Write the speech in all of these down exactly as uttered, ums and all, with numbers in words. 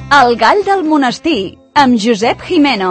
El gall del monestir, amb Josep Jimeno.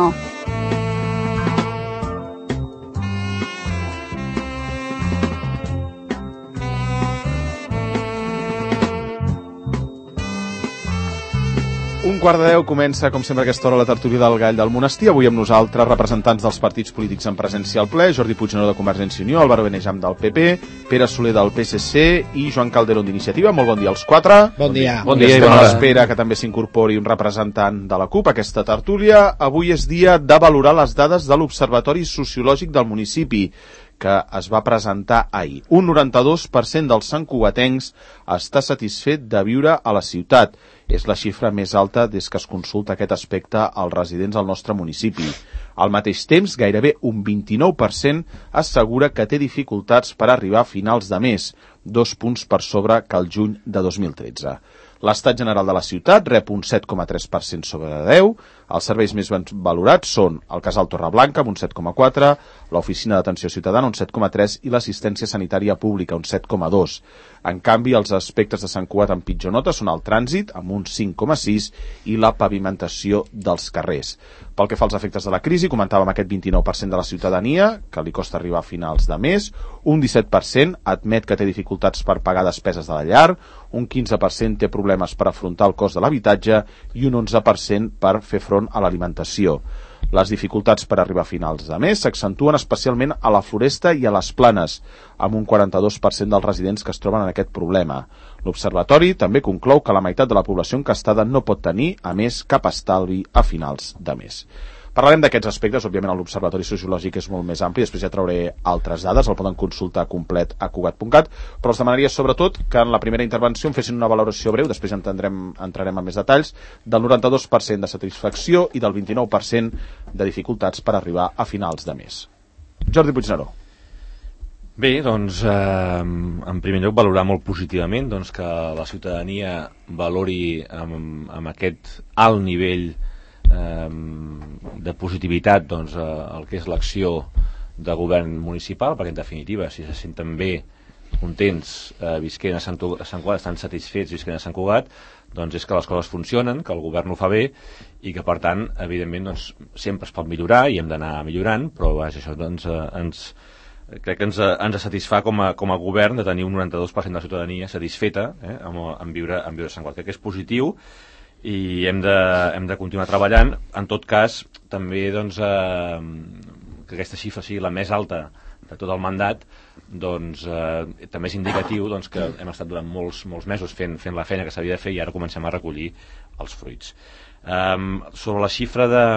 Un quart de deu comença, com sempre, a aquesta hora la tertúlia del Gall del Monestir. Avui amb nosaltres representants dels partits polítics en presència al ple, Jordi Puigneró de Convergència i Unió, Álvaro Benejam del P P, Pere Soler del P S C i Joan Calderón d'Iniciativa. Molt bon dia als quatre. Bon dia. Bon dia, i estem a l'espera que també s'incorpori un representant de la CUP a aquesta tertúlia. Avui és dia de valorar les dades de l'Observatori Sociològic del municipi, que es va presentar ahir. Un noranta-dos per cent dels santcugatencs està satisfet de viure a la ciutat. És la xifra més alta des que es consulta aquest aspecte als residents del nostre municipi. Al mateix temps, gairebé un vint-i-nou per cent assegura que té dificultats per arribar a finals de mes, dos punts per sobre que el juny de dos mil tretze. L'estat general de la ciutat rep un set coma tres per cent sobre deu. Els serveis més valorats són el Casal Torreblanca, amb un set coma quatre, l'Oficina d'Atenció Ciutadana, un set coma tres, i l'Assistència Sanitària Pública, un set coma dos. En canvi, els aspectes de Sant Cugat amb pitjor nota són el trànsit, amb un cinc coma sis, i la pavimentació dels carrers. Pel que fa als efectes de la crisi, comentàvem aquest vint-i-nou per cent de la ciutadania, que li costa arribar a finals de mes, un disset per cent admet que té dificultats per pagar despeses de la llar, un quinze per cent té problemes per afrontar el cost de l'habitatge i un onze per cent per fer front a l'alimentació. Les dificultats per arribar a finals de mes s'accentuen especialment a la Floresta i a les Planes, amb un quaranta-dos per cent dels residents que es troben en aquest problema. L'Observatori també conclou que la meitat de la població encastada no pot tenir, a més, cap estalvi a finals de mes. Parlarem d'aquests aspectes, òbviament l'Observatori Sociològic és molt més ampli, després ja trauré altres dades, el poden consultar complet a cugat punt cat, però els demanaria sobretot que en la primera intervenció em fessin una valoració breu, després ja entendrem, entrarem en més detalls, del noranta-dos per cent de satisfacció i del vint-i-nou per cent de dificultats per arribar a finals de mes. Jordi Puigneró. Bé, doncs, eh, en primer lloc valorar molt positivament doncs, que la ciutadania valori amb, amb aquest alt nivell de positivitat doncs, el que és l'acció de govern municipal, perquè en definitiva si se senten bé, contents eh, visquent a Sant, a Sant Cugat, estan satisfets visquent a Sant Cugat, doncs és que les coses funcionen, que el govern ho fa bé i que per tant evidentment doncs, sempre es pot millorar i hem d'anar millorant, però vaja, això doncs, eh, ens, crec que ens, ens satisfà com a, com a govern de tenir un noranta-dos per cent de la ciutadania satisfeta eh, amb, amb, viure, amb viure a Sant Cugat. Crec que és positiu i hem de, hem de continuar treballant. En tot cas, també doncs, eh, que aquesta xifra sigui la més alta de tot el mandat, doncs, eh, també és indicatiu doncs, que hem estat durant molts, molts mesos fent, fent la feina que s'havia de fer i ara comencem a recollir els fruits. Eh, sobre la xifra de,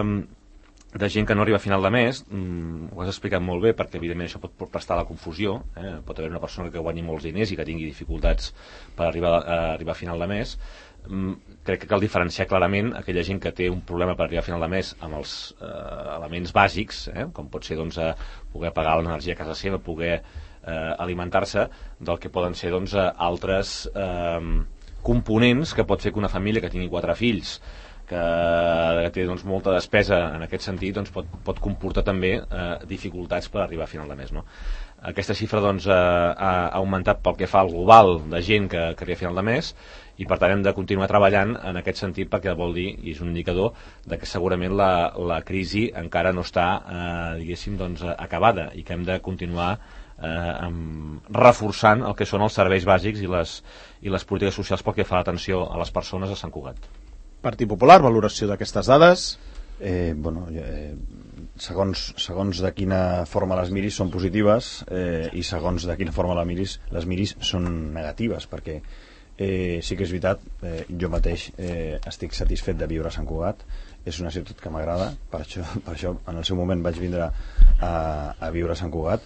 de gent que no arriba a final de mes, mm, ho has explicat molt bé, perquè evidentment això pot, pot prestar a la confusió, eh? Pot haver una persona que guanyi molts diners i que tingui dificultats per arribar a, a arribar a final de mes. Crec que cal diferenciar clarament aquella gent que té un problema per arribar a final de mes amb els eh, elements bàsics, eh, com pot ser doncs, eh, poder pagar l'energia a casa seva, poder eh, alimentar-se, del que poden ser doncs, altres eh, components que pot fer que una família que tingui quatre fills, que, que té doncs, molta despesa en aquest sentit, doncs, pot, pot comportar també eh, dificultats per arribar a final de mes, no? Aquesta xifra doncs, eh, ha augmentat pel que fa al global de gent que, que arriba a final de mes i per tant hem de continuar treballant en aquest sentit perquè vol dir, i és un indicador, de que segurament la, la crisi encara no està eh, diguéssim, doncs, acabada i que hem de continuar eh, amb, reforçant el que són els serveis bàsics i les, i les polítiques socials pel que fa a l'atenció a les persones a Sant Cugat. Partit Popular, valoració d'aquestes dades? Eh, bueno, eh, segons, segons de quina forma les miris són positives eh, i segons de quina forma les miris, les miris són negatives, perquè Eh, sí que és veritat, eh, jo mateix eh, estic satisfet de viure a Sant Cugat, és una ciutat que m'agrada, per això, per això en el seu moment vaig vindre a, a viure a Sant Cugat,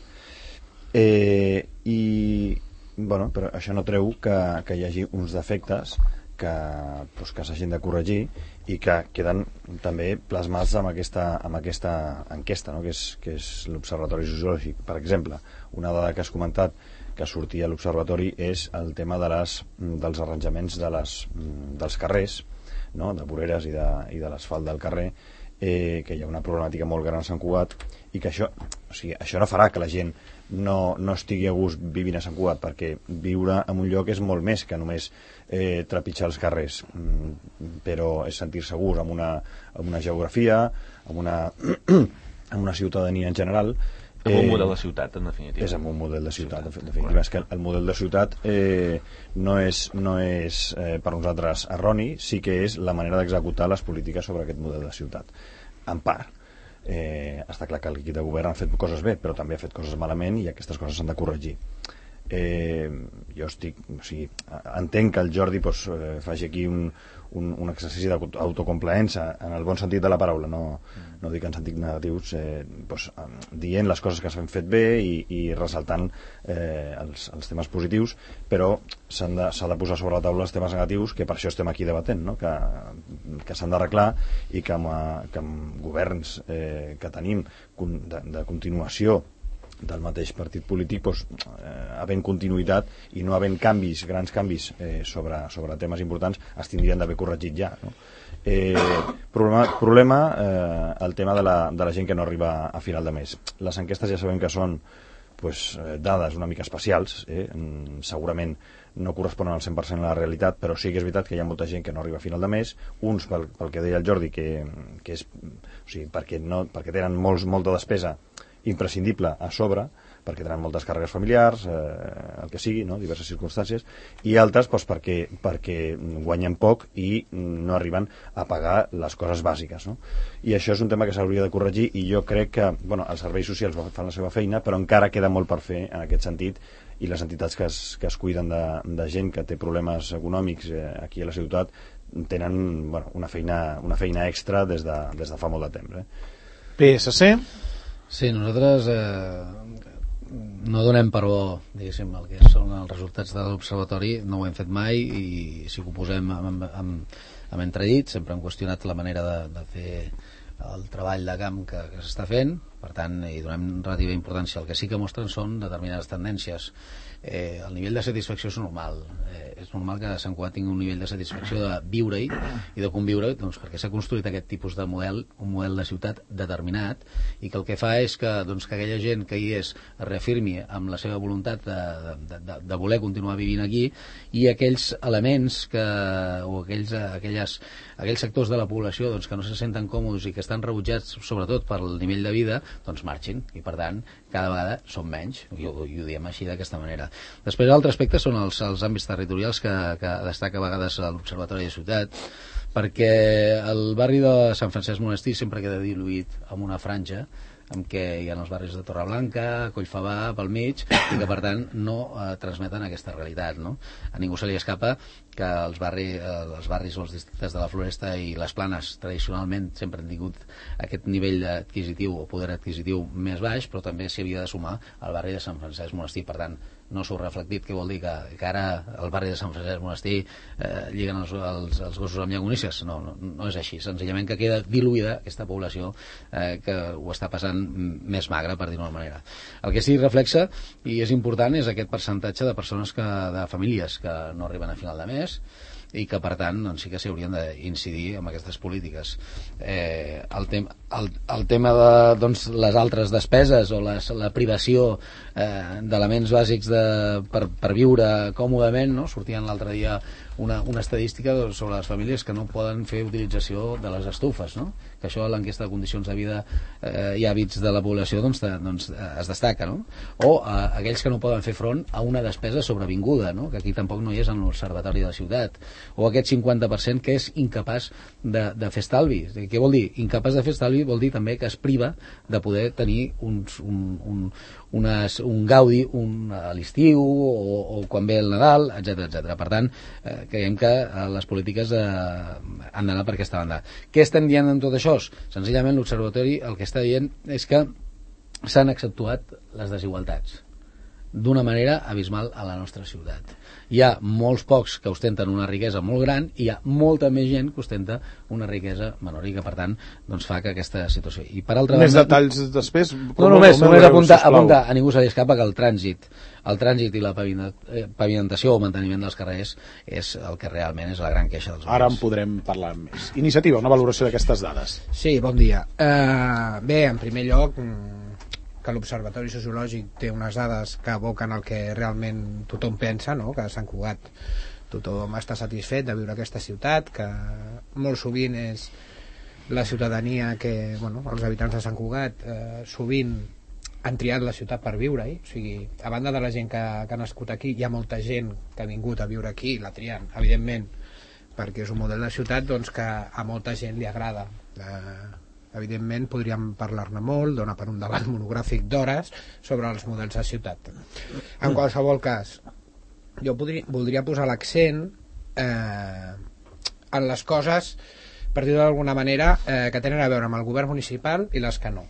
eh, i bueno, però això no treu que, que hi hagi uns defectes que, doncs, que s'hagin de corregir i que queden també plasmats amb aquesta, amb aquesta enquesta, no? que és, que és l'Observatori Sociològic. Per exemple, una dada que has comentat que sortia a l'Observatori és el tema de les, dels arranjaments de les, dels carrers, no? De voreres i de, i de l'asfalt del carrer, eh, que hi ha una problemàtica molt gran a Sant Cugat i que això, o sigui, això no farà que la gent no, no estigui a gust vivint a Sant Cugat, perquè viure en un lloc és molt més que només eh, trepitjar els carrers, mm, però és sentir-se a gust amb una, amb una geografia, amb una, amb una ciutadania en general. Amb un model de ciutat, en definitiva. És amb un model de ciutat, en definitiva. És que el model de ciutat eh, no és, no és eh, per nosaltres erroni, sí que és la manera d'executar les polítiques sobre aquest model de ciutat. En part. Eh, està clar que l'equip de govern ha fet coses bé, però també ha fet coses malament i aquestes coses s'han de corregir. Eh, jo estic, o sigui, entenc que el Jordi pues, eh, faci aquí un, un, un exercici d'autocomplaença en el bon sentit de la paraula, no, no dic en sentit negatius, eh, pues, dient les coses que s'han fet bé i, i ressaltant eh, els, els temes positius, però s'ha de, de posar sobre la taula els temes negatius, que per això estem aquí debatent, no? que, que s'han d'arreglar i que amb, que amb governs eh, que tenim de, de continuació del mateix partit polític, doncs, eh, havent continuïtat i no havent canvis, grans canvis eh, sobre, sobre temes importants, es tindrien d'haver corregit ja, no? Eh, problema, problema eh, el tema de la, de la gent que no arriba a final de mes. Les enquestes ja sabem que són pues, dades una mica especials, eh? Segurament no corresponen al cent per cent a la realitat, però sí que és veritat que hi ha molta gent que no arriba a final de mes, uns pel, pel que deia el Jordi, que, que és, o sigui, perquè, no, perquè tenen molts, molta despesa imprescindible a sobre, perquè tenen moltes càrregues familiars, eh, el que sigui, no? Diverses circumstàncies, i altres doncs, perquè, perquè guanyen poc i no arriben a pagar les coses bàsiques, no? I això és un tema que s'hauria de corregir, i jo crec que bueno, els serveis socials fan la seva feina, però encara queda molt per fer en aquest sentit, i les entitats que es, que es cuiden de, de gent que té problemes econòmics eh, aquí a la ciutat tenen bueno, una, feina, una feina extra des de, des de fa molt de temps. Eh? P S C? Sí, nosaltres eh, no donem per bo, diguéssim, el que són els resultats de l'Observatori, no ho hem fet mai i si ho posem amb, amb, amb entredit, sempre hem qüestionat la manera de, de fer el treball de camp que, que s'està fent, per tant, hi donem relativa importància. El que sí que mostren són determinades tendències. Eh, el nivell de satisfacció és normal. Eh, és normal que Sant Cugat tingui un nivell de satisfacció de viure-hi i de conviure, doncs, perquè s'ha construït aquest tipus de model, un model de ciutat determinat, i que el que fa és que, doncs, que aquella gent que hi és es reafirmi amb la seva voluntat de, de, de, de voler continuar vivint aquí, i aquells elements que, o aquells, aquelles, aquells sectors de la població doncs, que no se senten còmodes i que estan rebutjats sobretot per el nivell de vida, doncs marxin, i per tant cada vegada són menys, i ho, i ho diem així d'aquesta manera. Després l'altre aspecte són els, els àmbits territorials que, que destaca a vegades l'Observatori de Ciutat, perquè el barri de Sant Francesc Monestir sempre queda diluït amb una franja en què hi ha els barris de Torreblanca, Collfabà, pel mig, i que per tant no eh, transmeten aquesta realitat, no? A ningú se li escapa que els, barri, eh, els barris o els districtes de la Floresta i les Planes tradicionalment sempre han tingut aquest nivell adquisitiu o poder adquisitiu més baix, però també s'hi havia de sumar al barri de Sant Francesc Monestir. Per tant, no s'ho reflectit, que vol dir que, que ara el barri de Sant Francesc Monestir eh, lliguen els, els, els gossos amb llagonisses. No, no, no és així, senzillament que queda diluïda aquesta població eh, que ho està passant més magra, per dir-ho d'una manera. El que sí reflexa, i és important, és aquest percentatge de persones que, de famílies que no arriben a final de mes i que per tant doncs, sí que s'hi haurien d'incidir en aquestes polítiques. Eh, el, tem el, el tema de doncs, les altres despeses o les, la privació eh, d'elements bàsics de, per, per viure còmodament, no? Sortien l'altre dia una, una estadística sobre les famílies que no poden fer utilització de les estufes, no? Que això a l'enquesta de condicions de vida eh, i hàbits de la població doncs, de, doncs, es destaca, no? O eh, aquells que no poden fer front a una despesa sobrevinguda, no? Que aquí tampoc no hi és en l'Observatori de la Ciutat, o aquest cinquanta per cent que és incapaç de, de fer estalvi. Què vol dir? Incapaç de fer estalvi vol dir també que es priva de poder tenir uns, un, un, unes, un gaudi un, a l'estiu o, o quan ve el Nadal, etcètera etcètera. Per tant, eh, creiem que eh, les polítiques eh, han d'anar per aquesta banda. Què estem dient en tot això? Senzillament l'Observatori el que està dient és que s'han accentuat les desigualtats d'una manera abismal a la nostra ciutat. Hi ha molts pocs que ostenten una riquesa molt gran i hi ha molta més gent que ostenta una riquesa menor i que per tant doncs, fa que aquesta situació. I per altra més banda, detalls després? No, només, només apuntar, apuntar, a ningú se li escapa que el trànsit el trànsit i la pavimentació o manteniment dels carrers és el que realment és la gran queixa dels veïns. Ara en podrem parlar més. Iniciativa, una valoració d'aquestes dades. Sí, bon dia. Uh, bé, en primer lloc que l'Observatori Sociològic té unes dades que evoquen el que realment tothom pensa, no? Que a Sant Cugat tothom està satisfet de viure a aquesta ciutat, que molt sovint és la ciutadania que, bueno, els habitants de Sant Cugat eh, sovint han triat la ciutat per viure-hi, o sigui, a banda de la gent que, que ha nascut aquí, hi ha molta gent que ha vingut a viure aquí i la trien, evidentment, perquè és un model de ciutat doncs, que a molta gent li agrada. Eh, evidentment podríem parlar-ne molt, donar per un debat monogràfic d'hores sobre els models de ciutat. En qualsevol cas, jo podria, voldria posar l'accent eh, en les coses, per dir-ho d'alguna manera, eh, que tenen a veure amb el govern municipal i les que no.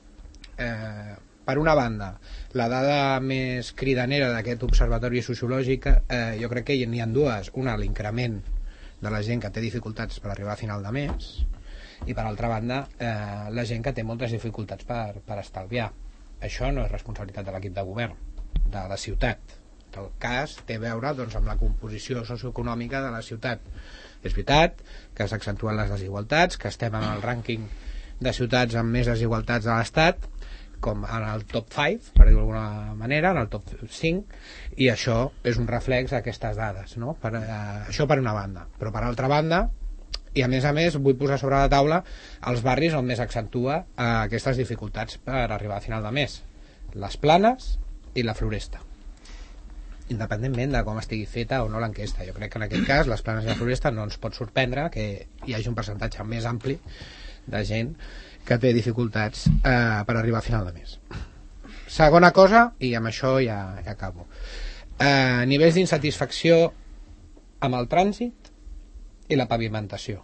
Eh, per una banda, la dada més cridanera d'aquest observatori sociològic, eh, jo crec que n'hi ha dues. Una, l'increment de la gent que té dificultats per arribar a final de mes, i per altra banda, eh, la gent que té moltes dificultats per, per estalviar. Això no és responsabilitat de l'equip de govern, de la ciutat. El cas té a veure doncs, amb la composició socioeconòmica de la ciutat. És veritat que s'accentuen les desigualtats, que estem en el rànquing de ciutats amb més desigualtats de l'Estat, com en el top cinc, per dir-ho d'alguna manera, en el top cinc, i això és un reflex d'aquestes dades, no? Per, eh, això per una banda. Però per altra banda, i a més a més vull posar sobre la taula els barris on més accentua eh, aquestes dificultats per arribar a final de mes: les Planes i la Floresta, independentment de com estigui feta o no l'enquesta. Jo crec que en aquest cas les Planes i la Floresta no ens pot sorprendre que hi hagi un percentatge més ampli de gent que té dificultats eh, per arribar a final de mes. Segona cosa, i amb això ja, ja acabo, eh, nivells d'insatisfacció amb el trànsit i la pavimentació.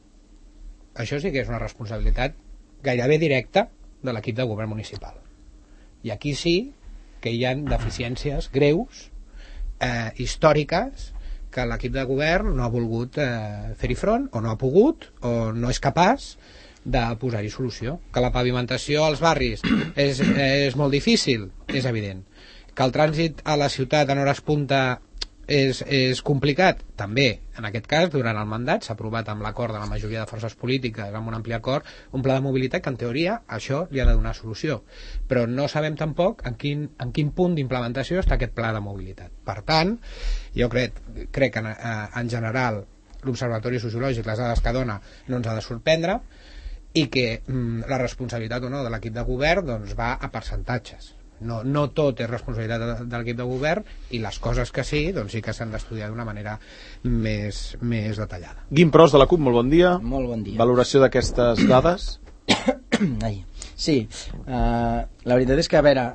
Això sí que és una responsabilitat gairebé directa de l'equip de govern municipal, i aquí sí que hi ha deficiències greus, eh, històriques, que l'equip de govern no ha volgut eh, fer-hi front, o no ha pogut, o no és capaç de posar-hi solució. Que la pavimentació als barris és, és molt difícil, és evident. Que el trànsit a la ciutat en hores punta és, és complicat, també. En aquest cas, durant el mandat s'ha aprovat amb l'acord de la majoria de forces polítiques, amb un ampli acord, un pla de mobilitat que en teoria això li ha de donar solució, però no sabem tampoc en quin, en quin punt d'implementació està aquest pla de mobilitat. Per tant, jo crec, crec que en, en general l'Observatori Sociològic, les dades que dona, no ens ha de sorprendre, i que mm, la responsabilitat o no de l'equip de govern doncs, va a percentatges. No, no tot és responsabilitat de, de l'equip de govern, i les coses que sí, doncs sí que s'han d'estudiar d'una manera més, més detallada. Guim Pros, de la CUP, molt bon dia. Molt bon dia. Valoració d'aquestes dades? Ai, sí, uh, la veritat és que, a veure,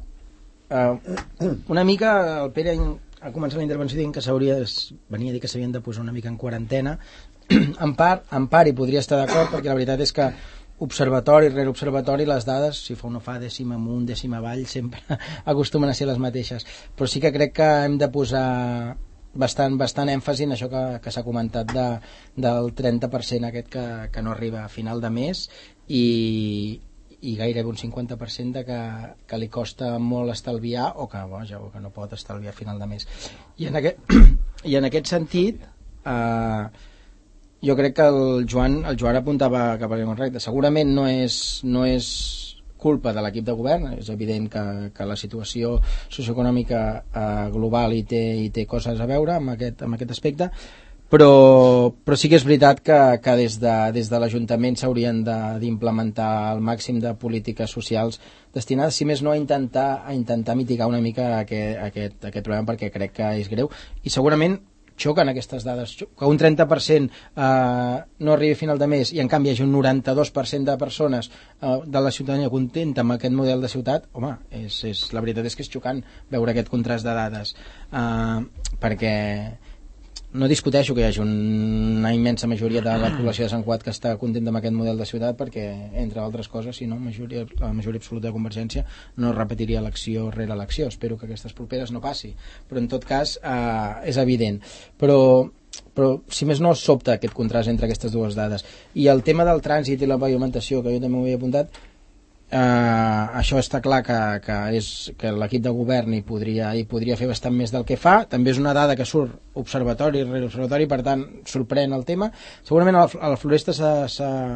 uh, una mica el Pere ha començat la intervenció dient que s'hauria, venia a dir que s'havien de posar una mica en quarantena. En part, en part hi podria estar d'acord, perquè la veritat és que observatori rere observatori les dades, si fa o no fa, dècim amunt, dècim avall, sempre acostumen a ser les mateixes, però sí que crec que hem de posar bastant, bastant èmfasi en això que, que s'ha comentat de, del trenta per cent aquest que, que no arriba a final de mes, i, i gairebé un cinquanta per cent de que, que li costa molt estalviar, o que, boja, o que no pot estalviar a final de mes. I en aquest, i en aquest sentit eh, jo crec que el Joan, el Joan apuntava cap al correcte. Segurament no és, no és culpa de l'equip de govern, és evident que, que la situació socioeconòmica eh, global hi té, hi té coses a veure amb aquest, amb aquest aspecte, però, però sí que és veritat que, que des de, des de l'Ajuntament s'haurien d'implementar el màxim de polítiques socials destinades, si més no, a intentar, a intentar mitigar una mica aquest, aquest, aquest problema, perquè crec que és greu, i segurament xoquen aquestes dades, que un trenta per cent eh, no arribi a final de mes i en canvi hi hagi un noranta-dos per cent de persones eh, de la ciutadania contenta amb aquest model de ciutat, home, és, és, la veritat és que és xocant veure aquest contrast de dades, eh, perquè no discuteixo que hi hagi una immensa majoria de la població de Sant Cugat que està contenta amb aquest model de ciutat, perquè, entre altres coses, si no, majoria, la majoria absoluta de Convergència no repetiria elecció rere elecció. Espero que aquestes properes no passi, però en tot cas eh, és evident. Però, però si més no, sobta aquest contrast entre aquestes dues dades. I el tema del trànsit i la pavimentació, que jo també m'ho havia apuntat, Uh, això està clar que, que, és, que l'equip de govern hi podria, hi podria fer bastant més del que fa. També és una dada que surt observatori rere observatori, per tant sorprèn el tema. Segurament a la, a la Floresta s'ha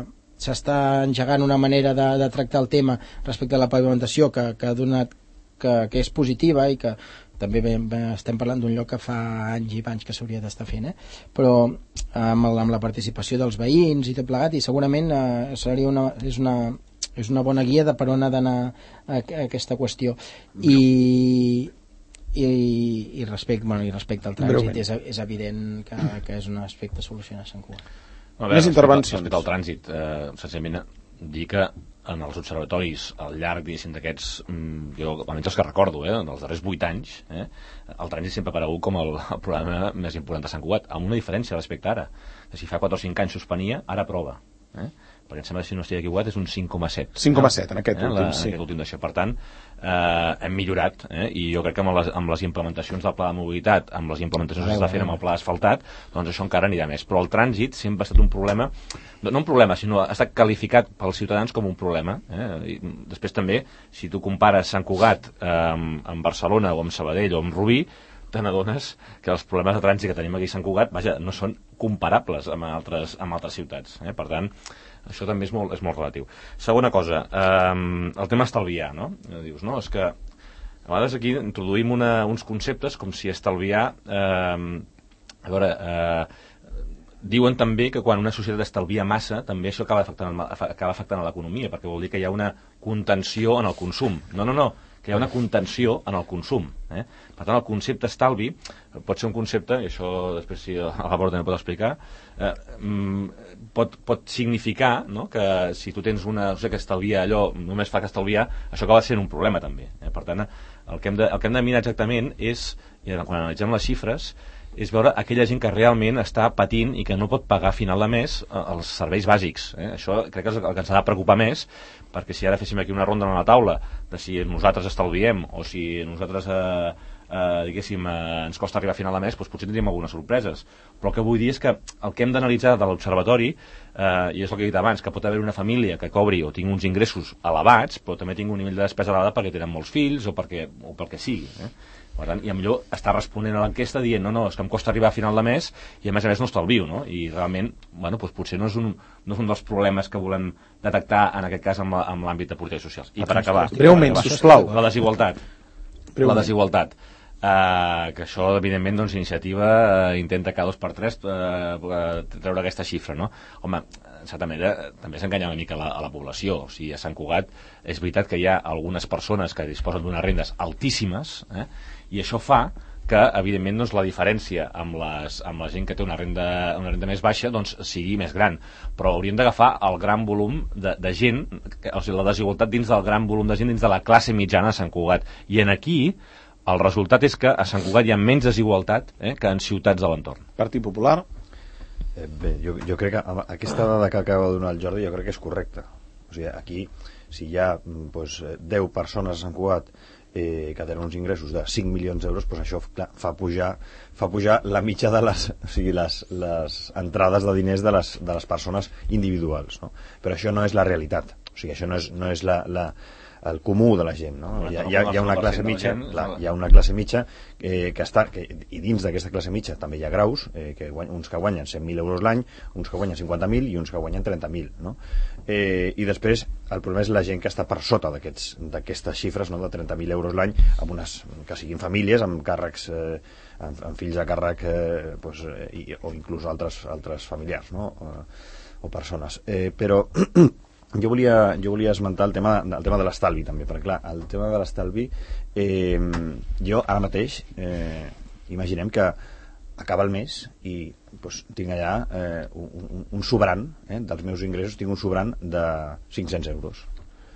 s'està engegant una manera de, de tractar el tema respecte a la pavimentació que, que ha donat que, que és positiva i que també bé, bé, estem parlant d'un lloc que fa anys i anys que s'hauria d'estar fent, eh? Però amb, el, amb la participació dels veïns i tot plegat, i segurament eh, seria una, és, una, és una bona guia de per on ha d'anar a, a aquesta qüestió. I, i, i, respecte, bueno, i respecte al trànsit és, és evident que, que és un aspecte a solucionar a Sant Cugat. A veure, més intervencions. Respecte al trànsit, eh, senzillament dir que en els observatoris al llarg d'aquests, jo almenys els que recordo, eh, en els darrers vuit anys, eh, el trànsit sempre ha aparegut com el, el problema més important de Sant Cugat, amb una diferència respecte a ara, que si fa quatre o cinc anys suspenia, ara prova, eh? Perquè em sembla que si no estic equivocat és un cinc coma set. cinc coma set en aquest eh, últim, la, sí. En aquest últim d'això. Per tant, eh, hem millorat, eh, i jo crec que amb les, amb les implementacions del pla de mobilitat, amb les implementacions que s'està fent amb el pla asfaltat, doncs això encara anirà més. Però el trànsit sempre ha estat un problema, no, no un problema, sinó ha estat qualificat pels ciutadans com un problema. Eh? I després també, si tu compares Sant Cugat eh, amb, amb Barcelona o amb Sabadell o amb Rubí, te n'adones que els problemes de trànsit que tenim aquí a Sant Cugat, vaja, no són comparables amb altres, amb altres ciutats. Eh? Per tant, això també és molt, és molt relatiu. Segona cosa, eh, el tema estalviar, no? Dius, no, és que a vegades aquí introduïm una, uns conceptes com si estalviar... Eh, a veure, eh, diuen també que quan una societat estalvia massa, també això acaba afectant, acaba afectant a l'economia, perquè vol dir que hi ha una contenció en el consum. No, no, no, que hi ha una contenció en el consum. Eh? Per tant, el concepte estalvi pot ser un concepte, i això després si a la Borda no pot explicar, eh, pot, pot significar, no?, que si tu tens una cosa que estalvia allò, només fa que estalviar, això acaba sent un problema també. Eh? Per tant, el que, hem de, el que hem de mirar exactament és, i quan analitzem les xifres, és veure aquella gent que realment està patint i que no pot pagar a final de mes els serveis bàsics. Eh? Això crec que és el que ens ha de preocupar més, perquè si ara féssim aquí una ronda a la taula de si nosaltres estalviem o si nosaltres eh, eh, diguéssim, eh, ens costa arribar a final de mes, doncs potser tindríem algunes sorpreses. Però el que vull dir és que el que hem d'analitzar de l'observatori, eh, i és el que he dit abans, que pot haver una família que cobri o tingui uns ingressos elevats, però també tingui un nivell de despesa elevada perquè tenen molts fills o, perquè, o pel que sigui. Eh? Per tant, i millor està responent a l'enquesta dient no, no, és que em costa arribar a final de mes i a més a més no estalvio, no? I realment, bueno, doncs potser no és, un, no és un dels problemes que volem detectar en aquest cas amb l'àmbit de polítiques socials. I per acabar, breument, sisplau, la desigualtat. La desigualtat. Uh, que això, evidentment, doncs, iniciativa uh, intenta cada dos per tres uh, treure aquesta xifra, no? Home, en certa manera, també s'enganya una mica la, a la població. O sigui, a Sant Cugat és veritat que hi ha algunes persones que disposen d'unes rendes altíssimes, eh? I això fa que, evidentment, doncs, la diferència amb, les, amb la gent que té una renda, una renda més baixa doncs, sigui més gran. Però hauríem d'agafar el gran volum de, de gent, o sigui, la desigualtat dins del gran volum de gent, dins de la classe mitjana de Sant Cugat. I en aquí, el resultat és que a Sant Cugat hi ha menys desigualtat eh, que en ciutats de l'entorn. Partit Popular? Eh, bé, jo, jo crec que aquesta dada que acaba de donar el Jordi jo crec que és correcta. O sigui, aquí, si hi ha doncs, deu persones a Sant Cugat eh, que tenen uns ingressos de cinc milions d'euros, doncs això clar, fa, pujar, fa pujar la mitja de les, o sigui, les, les entrades de diners de les, de les persones individuals, no? Però això no és la realitat. O sigui, això no és, no és la... la el comú de la gent, no? Hi ha, hi ha, hi ha una classe mitja, clar, hi ha una classe mitja eh, que està, que, i dins d'aquesta classe mitja també hi ha graus, eh, que guany, uns que guanyen cent mil euros l'any, uns que guanyen cinquanta mil i uns que guanyen trenta mil, no? Eh, i després el problema és la gent que està per sota d'aquestes xifres, no? De trenta mil euros l'any, amb unes, que siguin famílies amb càrrecs, eh, amb, amb fills a càrrec eh, pues, eh, i, o inclús altres, altres familiars, no? O, o persones, eh, però Jo volia, jo volia esmentar el tema, el tema de l'estalvi també, perquè clar, el tema de l'estalvi eh, jo ara mateix eh, imaginem que acaba el mes i pues, tinc allà eh, un, un sobrant eh, dels meus ingressos, tinc un sobrant de cinc-cents euros.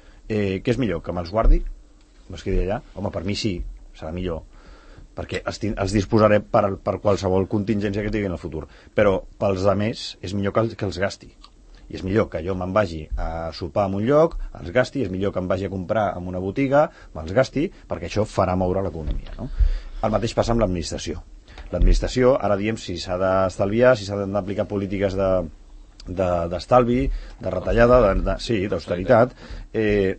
Eh, què és millor? Que me'ls guardi? Me'ls quedi allà? Home, per mi sí, serà millor, perquè els, els disposaré per, per qualsevol contingència que tingui en el futur, però pels altres és millor que, que els gasti. I és millor que jo me'n vagi a sopar en un lloc, els gasti, és millor que em vagi a comprar en una botiga, me'ls gasti, perquè això farà moure l'economia, no? El mateix passa amb l'administració. L'administració, ara diem si s'ha d'estalviar, si s'ha d'aplicar polítiques de, de, d'estalvi, de retallada, de, de, sí, d'austeritat, eh,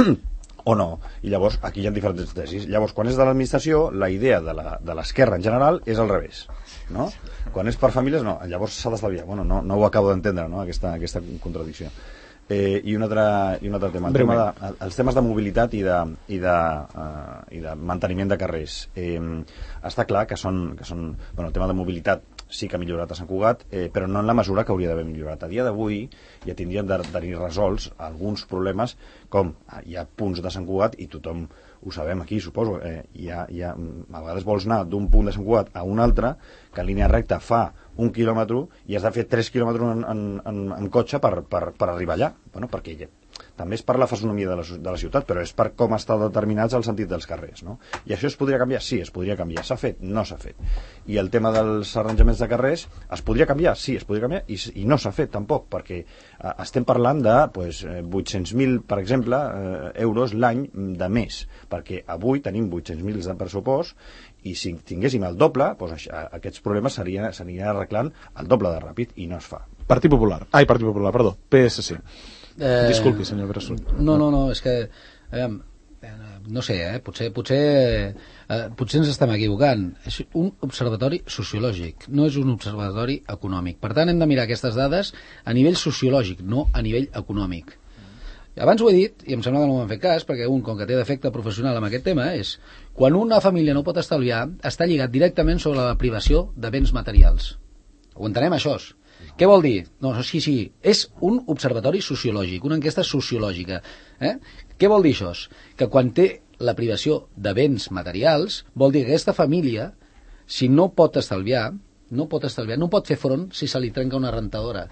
o no. I llavors, aquí hi ha diferents tesis. Llavors, quan és de l'administració, la idea de l'esquerra en general és al revés, no? Quan és per famílies, no, llavors s'ha d'estalviar. Bueno, no, no ho acabo d'entendre, no?, aquesta, aquesta contradicció. Eh, i, un altre, I un altre tema, el tema de, els temes de mobilitat i de, i de, uh, i de manteniment de carrers. Eh, està clar que són, que són bueno, el tema de mobilitat sí que ha millorat a Sant Cugat, eh, però no en la mesura que hauria d'haver millorat. A dia d'avui ja tindríem de tenir resolts alguns problemes, com hi ha punts de Sant Cugat, i tothom ho sabem aquí, suposo, eh, hi ha, hi ha, a vegades vols anar d'un punt de Sant Cugat a un altre, que en línia recta fa un quilòmetre i has de fer tres quilòmetres en, en, en, en cotxe per, per, per arribar allà. Bueno, perquè ja, també és per la fesomia de la, de la ciutat, però és per com estan determinats el sentit dels carrers, no? I això es podria canviar? Sí, es podria canviar. S'ha fet? No s'ha fet. I el tema dels arranjaments de carrers es podria canviar? Sí, es podria canviar, i, i no s'ha fet tampoc, perquè eh, estem parlant de pues, vuit-cents mil, per exemple, eh, euros l'any de més, perquè avui tenim vuit-cents mil de pressupost, i si tinguéssim el doble, doncs, aquests problemes s'anirien arreglant el doble de ràpid, i no es fa. Partit Popular. Ai, Partit Popular, perdó. P S C. Eh, Disculpi, senyor Bressol. No, no, no, és que... Aviam, no sé, eh? Potser, potser, eh, potser ens estem equivocant. És un observatori sociològic, no és un observatori econòmic. Per tant, hem de mirar aquestes dades a nivell sociològic, no a nivell econòmic. Abans ho he dit, i em sembla que no m'han fet cas, perquè un, com que té defecte professional amb aquest tema, és quan una família no pot estalviar, està lligat directament sobre la privació de béns materials. Ho entenem, això? Què vol dir? No, sí, sí, és un observatori sociològic, una enquesta sociològica. Eh? Què vol dir això? Que quan té la privació de béns materials, vol dir que aquesta família, si no pot estalviar, no pot estalviar, no pot fer front si se li trenca una rentadora.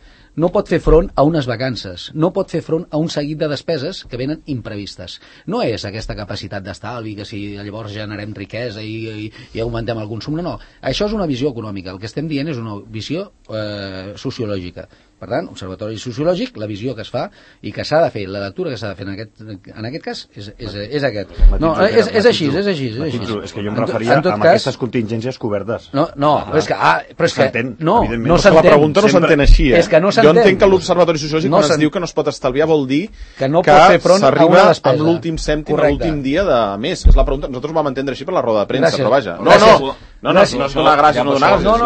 No pot fer front a unes vacances, no pot fer front a un seguit de despeses que venen imprevistes. No és aquesta capacitat d'estalvi, que si llavors generem riquesa i, i, i augmentem el consum, no, no. Això és una visió econòmica, el que estem dient és una visió eh, sociològica. Per tant, observatori sociològic, la visió que es fa i que s'ha de fer, la lectura que s'ha de fer en aquest, en aquest cas és, és, és aquest. No, és, és així, és així, és així. És que jo em referia a aquestes contingències cobertes. No, no, però és que... Ah, però és que no, no s'entén. La pregunta no s'entén així, eh? És que no s'entén. Jo entenc que l'observatori sociològic, quan es diu que no es pot estalviar, vol dir que no pot fer front a una despesa. Amb l'últim cèntim, a l'últim dia de mes. És la pregunta. Nosaltres ho vam entendre així per la roda de premsa, però vaja. No, no, no, no, no és donar gràcies, no donar gràcies. No,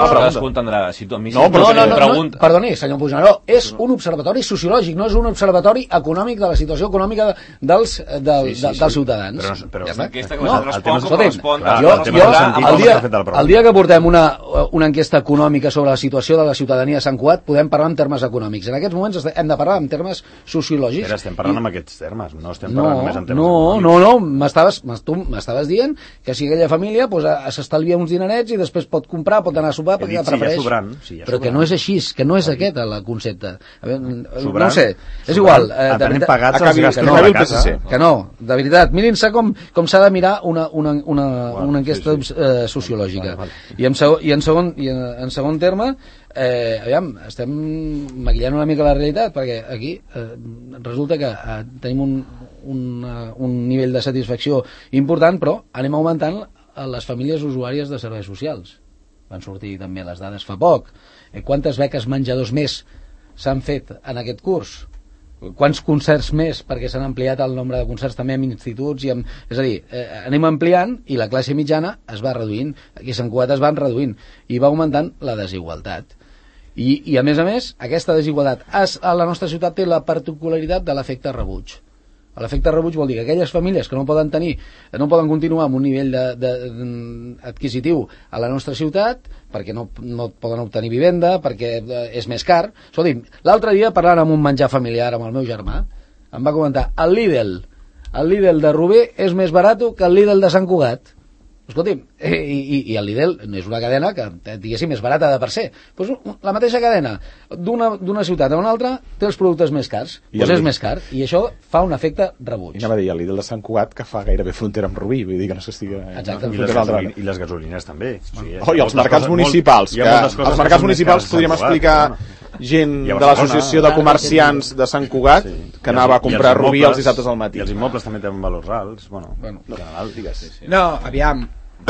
no, no, no, no, perdoni, senyor Puigneró, és un observatori sociològic, no és un observatori econòmic de la situació econòmica dels, dels, sí, sí, dels ciutadans. Però, però, ja està, aquesta que no, respon, com respon, jo, jo, el, dia, el dia que portem una, una enquesta econòmica sobre la situació de la ciutadania de Sant Cugat, podem parlar en termes econòmics. En aquests moments hem de parlar en termes sociològics. Però estem parlant I... amb aquests termes, no estem parlant no, només en termes no, econòmics. No, no, no, tu m'estaves dient que si aquella família pues, s'estalvia uns dinerets i després pot comprar, pot anar a sopar, perquè prefereix... Sí, sobrant, sí, però que no és així, que no és sí. aquest el concepte. A veure, sobrant, no ho sé, és igual. Eh, de veritat, pagats acabi, els que no, a casa. Que no, de veritat. Mirin-se com, com s'ha de mirar una, una, una, bueno, una enquesta sí, sí. Eh, sociològica. Vale, vale. I, en segon, i, en segon, i en, en segon terme, eh, aviam, estem maquillant una mica la realitat, perquè aquí eh, resulta que eh, tenim un, un, un nivell de satisfacció important, però anem augmentant les famílies usuàries de serveis socials. Van sortir també les dades fa poc. Eh, quantes beques menjadors més s'han fet en aquest curs? Quants concerts més, perquè s'han ampliat el nombre de concerts també en instituts i amb... és a dir, eh, anem ampliant i la classe mitjana es va reduint, aquí a Sant Cugat es van reduint i va augmentant la desigualtat. I, i a més a més, aquesta desigualtat es, a la nostra ciutat té la particularitat de l'efecte rebuig. L'efecte rebuig vol dir que aquelles famílies que no poden tenir, no poden continuar amb un nivell de, de, de, adquisitiu a la nostra ciutat, perquè no, no poden obtenir vivenda, perquè és més car. Escolti'm, l'altre dia parlant amb un menjar familiar amb el meu germà, em va comentar, el Lidl, el Lidl de Rubí és més barat que el Lidl de Sant Cugat. Escolti'm, i, i, i el Lidl és una cadena que, diguéssim, és barata de per ser. Pues la mateixa cadena d'una ciutat a una altra té els productes més cars, doncs és més car, i això fa un efecte rebuig. I anava a dir, el Lidl de Sant Cugat, que fa gairebé frontera amb Rubí, vull dir que no s'estiga... Exacte. I, les gasolines, I les gasolines també. O sigui, oh, i els mercats coses, municipals, molt, que els mercats municipals podríem explicar... gent de l'associació de comerciants de Sant Cugat sí. que anava a comprar Rubí els dissabtes al matí. I els immobles també tenen valors alts. Bueno, bueno en general, digues. Sí, sí. No, aviam.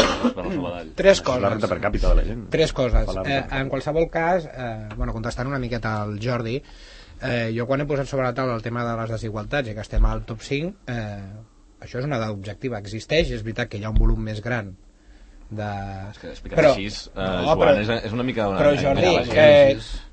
Tres coses. La renta per càpita de la gent. Tres coses. Eh, en qualsevol cas, eh, bueno, contestant una miqueta al Jordi, eh, jo quan he posat sobre la taula el tema de les desigualtats i que estem al top cinc, eh, això és una dada objectiva. Existeix, és veritat que hi ha un volum més gran de... És que explicar però, així, uh, no, Joan, però, és, és una mica... Una, però Jordi, una que,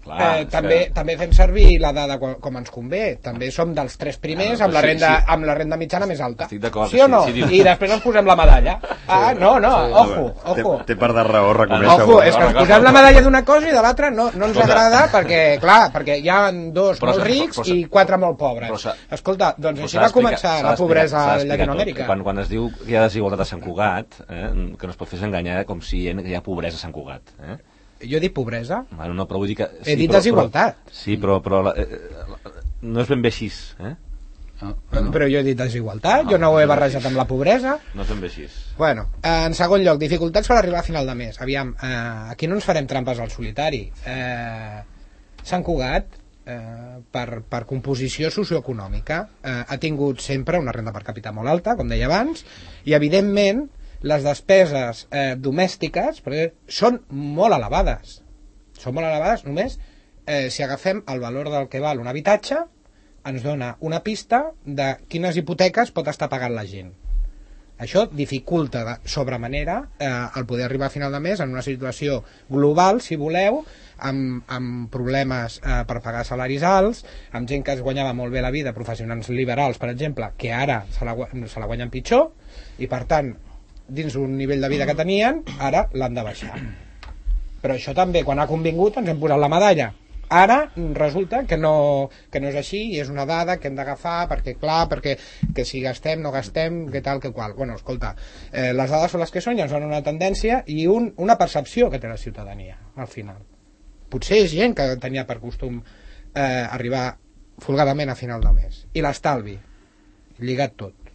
Clar, eh, també, que... també fem servir la dada com ens convé. També som dels tres primers ah, no, amb, la sí, renda, sí. amb la renda mitjana més alta. Estic d'acord. Sí o no? Sí, sí, I després ens posem la medalla. Ah, no, no, ojo, ojo. Té, té part de raó reconèixer. Ojo, és que ens posem la medalla d'una cosa i de l'altra no, no ens agrada perquè, clar, perquè hi ha dos molt rics i quatre molt pobres. Escolta, doncs així va començar la pobresa a Llatinoamèrica. Quan, quan es diu que hi ha desigualtat a Sant Cugat, eh, que no es pot fer enganyar com si hi ha pobresa a Sant Cugat. Eh? Jo he dit pobresa? Bueno, no, però vull dir que... Sí, he dit però, desigualtat. Però, sí, però, però eh, no és ben bé així, eh? No, no. Però jo he dit desigualtat, no, jo no ho he barrejat amb la pobresa. No és ben bé així. Bueno, en segon lloc, dificultats per arribar a final de mes. Aviam, eh, aquí no ens farem trampes al solitari. Eh, Sant Cugat, eh, per, per composició socioeconòmica, eh, ha tingut sempre una renda per capita molt alta, com deia abans, i evidentment les despeses eh, domèstiques són molt elevades. Són molt elevades només eh, si agafem el valor del que val un habitatge, ens dona una pista de quines hipoteques pot estar pagant la gent. Això dificulta de sobremanera eh, el poder arribar a final de mes en una situació global, si voleu, amb, amb problemes eh, per pagar salaris alts, amb gent que es guanyava molt bé la vida, professionals liberals, per exemple, que ara se la, se la guanyen pitjor, i per tant, dins un nivell de vida que tenien, ara l'han de baixar. Però això també, quan ha convingut, ens hem posat la medalla. Ara resulta que no, que no és així i és una dada que hem d'agafar perquè, clar, perquè que si gastem, no gastem, que tal, que qual. Bueno, escolta, eh, les dades són les que són i ens donen una tendència i un, una percepció que té la ciutadania, al final. Potser és gent que tenia per costum eh, arribar folgadament a final de mes. I l'estalvi, lligat tot.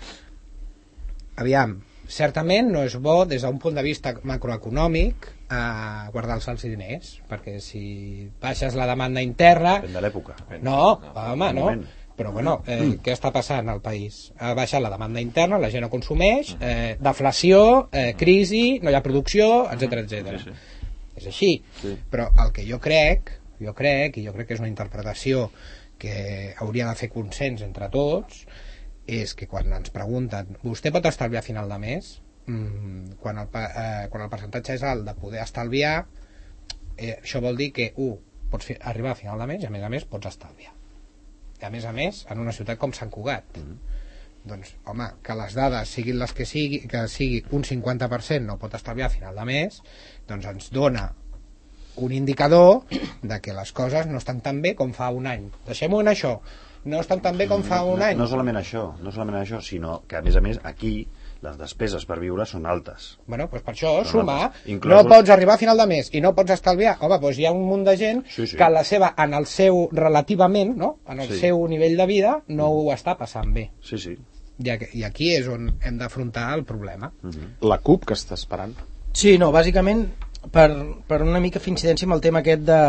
Aviam, certament no és bo des d'un punt de vista macroeconòmic eh, guardar-se els diners, perquè si baixes la demanda interna... Depèn de l'època. No, home, no. Però bueno, eh, mm. què està passant al país? Ha baixat la demanda interna, la gent no consumeix, eh, deflació, eh, crisi, no hi ha producció, etcètera, etcètera. Sí, sí. És així. Sí. Però el que jo crec, jo crec, i jo crec que és una interpretació que hauria de fer consens entre tots, és que quan ens pregunten vostè pot estalviar a final de mes, mm, quan, el, eh, quan el percentatge és alt de poder estalviar, eh, això vol dir que u, pots fi, arribar a final de mes i a més a més pots estalviar, i a més a més en una ciutat com Sant Cugat. Mm-hmm. Doncs home, que les dades siguin les que sigui, que sigui un cinquanta per cent no pot estalviar a final de mes, doncs ens dona un indicador de que les coses no estan tan bé com fa un any. Deixem-ho en això, no estan tan bé com fa un no, any. No solament això, no solament això, sinó que a més a més aquí les despeses per viure són altes. Bueno, doncs per això, no, sumar, inclosos... no pots arribar a final de mes i no pots estalviar, home, doncs hi ha un munt de gent sí, sí. que la seva, en el seu, relativament, no? En el sí. seu nivell de vida no ho està passant bé. Sí, sí. I, I aquí és on hem d'afrontar el problema. Uh-huh. La CUP, que està esperant? Sí, no, bàsicament per, per una mica fer incidència amb el tema aquest de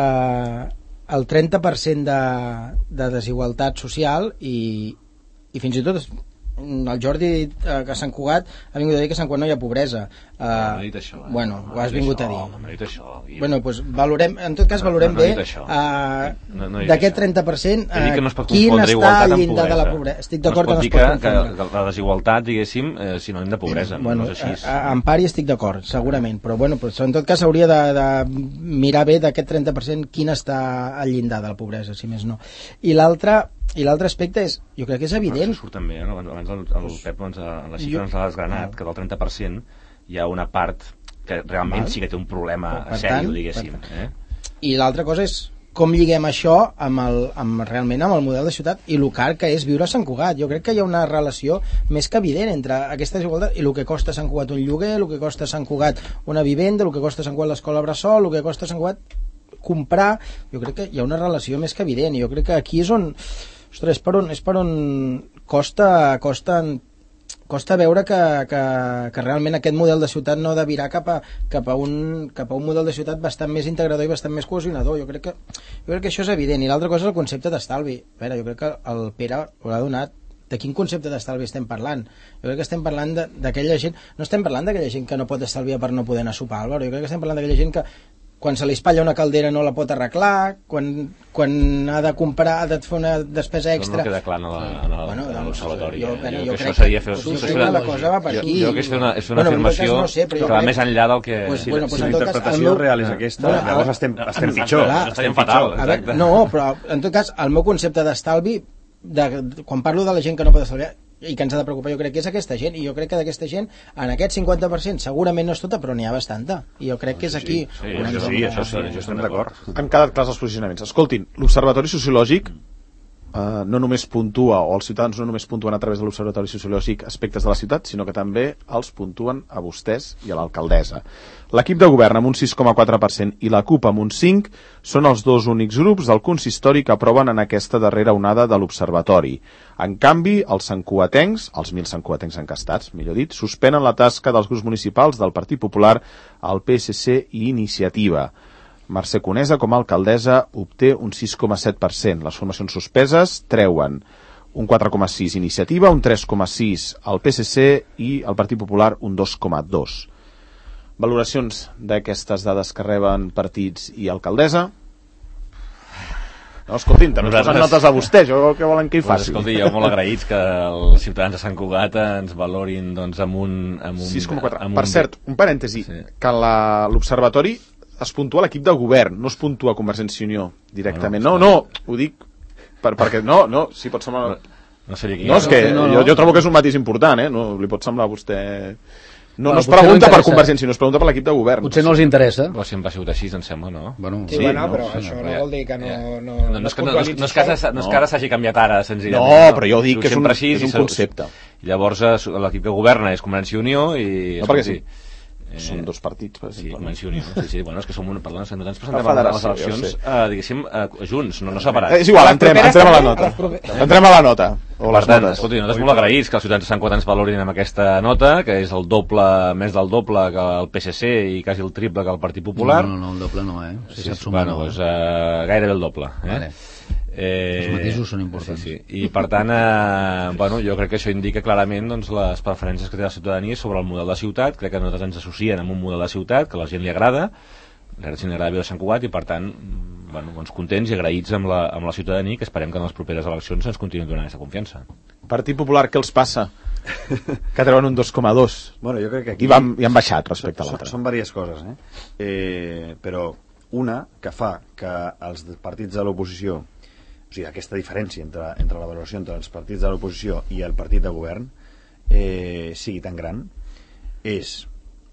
el trenta per cent de, de desigualtat social i, i fins i tot el Jordi eh, que a Sant Cugat ha vingut a dir que a Sant Cugat no hi ha pobresa. Uh, no, no he dit això. Eh? Bueno, no, ho has vingut això, a dir. No, no he dit això. I... Bueno, doncs valorem, en tot cas valorem no, no, no bé uh, no, no d'aquest trenta per cent uh, que no es pot quin està al llindar de la pobresa. pobresa. Estic d'acord no que no es es pot confondre. Que, que la desigualtat, diguéssim, eh, sinònim de pobresa. Bueno, no és així. A, a, en part hi estic d'acord, segurament, però bueno, però en tot cas s'hauria de, de mirar bé d'aquest trenta per cent quin està al llindar de la pobresa, si més no. I l'altre I l'altre aspecte és, jo crec que és evident... Això surt també, eh? abans, abans el, el Pep ens ha, la xifra jo... ens l'ha desgranat, que del trenta per cent hi ha una part que realment Val. sí que té un problema sèrio, diguéssim. Eh? I l'altra cosa és com lliguem això amb el, amb, realment amb el model de ciutat i el car que és viure a Sant Cugat. Jo crec que hi ha una relació més que evident entre aquesta desigualtat i el que costa a Sant Cugat un lloguer, el que costa a Sant Cugat una vivenda, el que costa a Sant Cugat l'escola bressol, el que costa a Sant Cugat comprar. Jo crec que hi ha una relació més que evident i jo crec que aquí és on... Ostres, és per on, és per on costa, costa, costa veure que, que, que realment aquest model de ciutat no ha de virar cap a, cap, a un, cap a un model de ciutat bastant més integrador i bastant més cohesionador. Jo crec que, jo crec que això és evident. I l'altra cosa és el concepte d'estalvi. A veure, jo crec que el Pere ho ha donat. De quin concepte d'estalvi estem parlant? Jo crec que estem parlant d'aquella gent... No estem parlant d'aquella gent que no pot estalviar per no poder anar a sopar, Álvaro. Jo crec que estem parlant d'aquella gent que quan se li espatlla una caldera no la pot arreglar, quan, quan ha de comprar, ha de fer una despesa extra... No queda clar en l'observatori. Jo crec que això seria fer... Jo crec que la cosa va per aquí. Jo crec que és una, és una afirmació que va més enllà del que... Si la interpretació real és aquesta, llavors estem pitjor. Estaríem fatal, exacte. No, però en tot cas, el meu concepte d'estalvi, quan parlo de la gent que no pot estalviar, i que ens ha de preocupar, jo crec que és aquesta gent, i jo crec que d'aquesta gent, en aquest cinquanta per cent segurament no és tota, però n'hi ha bastanta, i jo crec que és aquí. Sí, això sí, això sí, això estem d'acord. Han quedat clars els posicionaments. Escoltin, l'Observatori Sociològic Uh, no només puntua, o els ciutadans no només puntuen a través de l'Observatori Sociològic aspectes de la ciutat, sinó que també els puntuen a vostès i a l'alcaldessa. L'equip de govern amb un sis coma quatre per cent i la CUP amb un cinc per cent són els dos únics grups del consistori que aproven en aquesta darrera onada de l'Observatori. En canvi, els santcugatencs, els mil santcugatencs encastats, millor dit, suspenen la tasca dels grups municipals del Partit Popular, el P S C i Iniciativa. Mercè Conesa, com a alcaldessa, obté un sis coma set per cent. Les formacions suspeses treuen un quatre coma sis Iniciativa, un tres coma sis al P S C i el Partit Popular un dos coma dos. Valoracions d'aquestes dades que reben partits i alcaldessa? No, escoltin, també ens posen notes a vostè, jo què volen que hi faci? Pues, escolti, jo molt agraïts que els ciutadans de Sant Cugat ens valorin doncs, amb un... Amb un sis coma quatre. Amb per un... cert, un parèntesi, sí. Que l'Observatori es puntua l'equip de govern, no es puntua Convergència i Unió directament. No, no, ho dic per, perquè no, no, sí, pot semblar... No, no seria aquí. No, és que no, no. Jo, jo trobo que és un matís important, eh? No, li pot semblar a vostè... No, Bueno, no es potser pregunta no per Convergència, no es pregunta per l'equip de govern. Potser no els interessa. Però sempre ha sigut així, em sembla, no? Bueno, Sí, Sí, bueno, no, però sí, això no, no ja. vol dir que no... Eh, no, No, no, és que, no, no, és- no és que ara s'ha- no és que ara s'hagi canviat ara, senzillament. No, però jo dic Diu que és un, sempre així és i un se- concepte. I llavors eh, l'equip que governa és Convergència i Unió i... No, perquè sí. Eh, Són dos partits, per Sí, exemple. Convergència i Unió. Sí, sí, bueno, és que som un... Perdona, no ens presentem La a les federació, eleccions, jo sé. eh, diguéssim, eh, junts, no, no separats. Eh, és igual, Les entrem, properes entrem a la també, nota. les properes. Entrem a la nota. O Per les tant, notes. escolti, nosaltres molt agraïts que els ciutadans de Sant Cugat ens valorin amb aquesta nota, que és el doble, més del doble que el P S C i quasi el triple que el Partit Popular. No, no, no, el doble no, eh? Si Sí, saps sí, sumar, bueno, no, doncs, eh? eh, gairebé el doble. Eh? Vale. Eh, Els matisos són importants. Sí, sí. I per tant, eh, bueno, jo crec que això indica clarament doncs, les preferències que té la ciutadania sobre el model de ciutat. Crec que nosaltres ens associen amb un model de ciutat que a la gent li agrada, la gent li agrada viure a Sant Cugat i per tant, bueno, doncs, contents i agraïts amb la, amb la ciutadania, que esperem que en les properes eleccions ens continuïn donant aquesta confiança. Partit Popular, què els passa? Que treuen un dos coma dos. Bueno, jo crec que aquí... I, van, I han baixat respecte a Són, l'altre. són diverses coses, eh? eh? Però una que fa que els partits de l'oposició, o sigui, aquesta diferència entre, entre la valoració entre els partits de l'oposició i el partit de govern eh, sigui tan gran, és